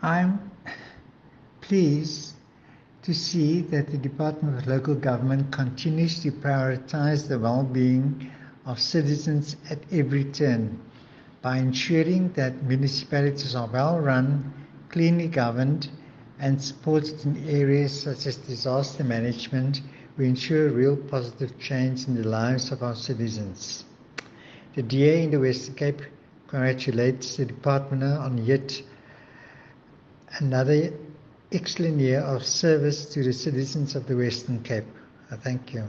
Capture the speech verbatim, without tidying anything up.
I'm pleased to see that the Department of Local Government continues to prioritize the well-being of citizens at every turn by ensuring that municipalities are well run, cleanly governed, and supported in areas such as disaster management. We ensure real positive change in the lives of our citizens. The D A in the Western Cape congratulates the Department on yet another excellent year of service to the citizens of the Western Cape. I thank you.